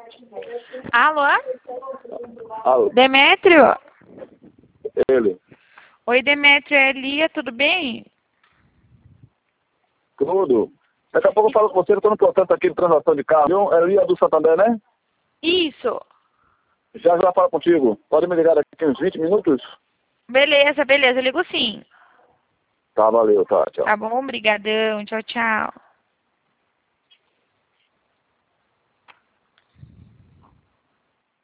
Alô? Alô, Demétrio? ele. Oi, Demétrio, é Elia, tudo bem? Tudo. Daqui a pouco eu falo com você, eu estou no processo aqui de transação de carro. Viu? É Lia do Santander, né? Isso. Já falo contigo. Pode me ligar daqui uns 20 minutos? Beleza, beleza, eu ligo sim. Tá, valeu, tá, tchau. Tá bom, brigadão, tchau, tchau.